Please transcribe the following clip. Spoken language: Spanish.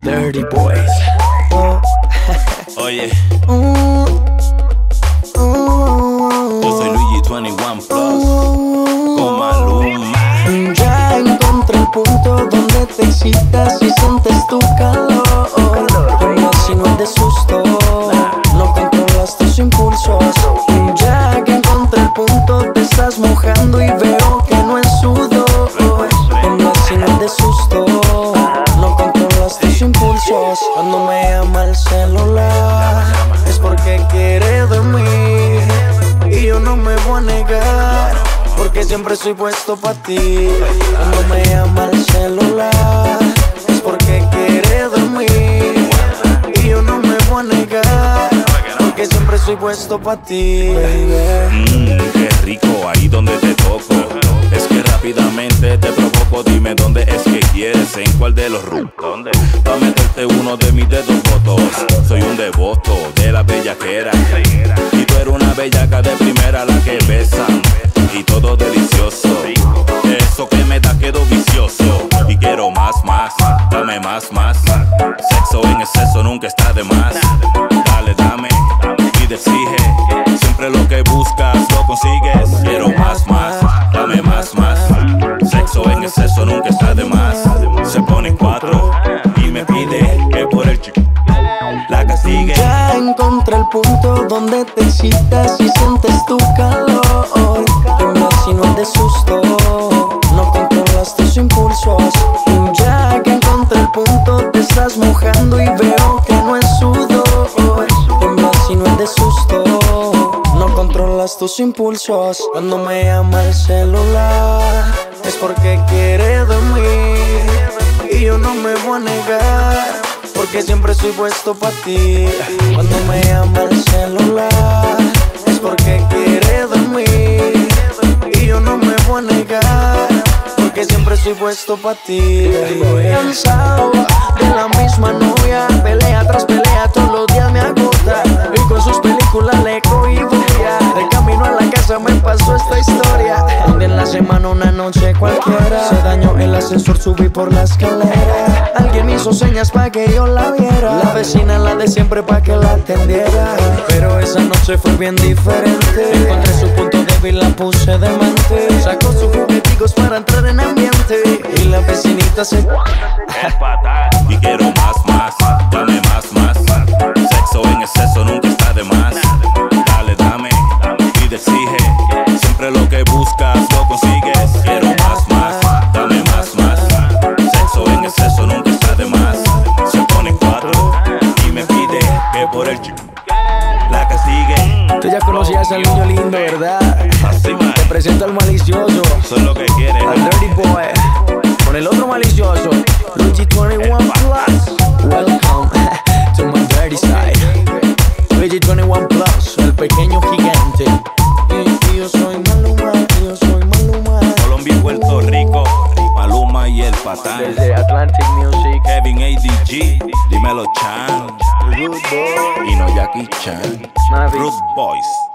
Dirty Boys. Oye, yo soy Luigi 21 Plus con Maluma. Ya encontré el punto donde te excitas y sientes tu calor. Pero así no es de susto, no controlas tus impulsos. Ya que encontré el punto, te estás mojando y veo que no es sudor. Pero así no es de susto, no controlas tus impulsos. Cuando me llama el celular es porque quiere dormir y yo no me voy a negar, porque siempre estoy puesto pa' ti. Cuando me llama el celular es porque quiere dormir y yo no me voy a negar, porque siempre estoy puesto pa' ti, baby. Qué rico ahí donde te toco. Es que rápidamente te provoco. Dime dónde es que quieres, en cuál de los rooms. ¿Dónde? Pa' meterte uno de mis dedos fotos. Soy un devoto de la bellaquera y tú eres una bellaca de primera, la que besan y todo delicioso. Eso que me da quedo vicioso y quiero más, dame más. Sexo en exceso nunca está de más. Dale, dame, pide, exige. Siempre lo que buscas lo consigues. Quiero más, dame más. Sexo en exceso nunca está de más. Se pone 4 y me pide que por el chico la castigue. Ya encontré el punto donde te excitas y sientes tu calor. Pero así no es de susto, no controlas tus impulsos. Ya que encontré el punto, te estás mojando y veo que no es sudor. Pero así no es de susto, no controlas tus impulsos. Cuando me llama el celular es porque quiere dormir y yo no me voy a negar, porque siempre estoy puesto pa' ti. Cuando me llama el celular es porque quiere dormir y yo no me voy a negar, porque siempre estoy puesto pa' ti. Cansado de la misma novia, pelea tras pelea, todos los días me agota. Y con sus películas le cohibo ya. De camino a la casa me pasó esta historia, donde en la semana una noche cualquiera se dañó el ascensor, subí por la escalera. Alguien hizo señas pa' que yo la viera, la vecina la de siempre pa' que la atendiera. Pero esa noche fue bien diferente, encontré su punto débil, la puse de mente. Sacó sus jugueticos para entrar en ambiente y la vecinita se... Y quiero más, dame más. Sexo en exceso nunca está de más. Dale, dame, pide, exige. Siempre lo que buscas lo consigues. Quiero más, dame más. Sexo en exceso nunca está de más. Se pone 4 y me pide que por el chico la castigue. Tú ya conocías al niño lindo, ¿verdad? Así, man. Te presento al malicioso, Eso es lo que quieres. al Dirty Boy, con el otro malicioso, Luigi 21 Plus. Welcome to my dirty side. Luigi 21 Plus, el pequeño gigante. Y yo soy Maluma, Colombia y Puerto Rico, Maluma y el Patán. desde Atlantic Music. Kevin ADG, dímelo Chan. Rude Boy, Y no Jackie Chan. Mavis. Rude Boys.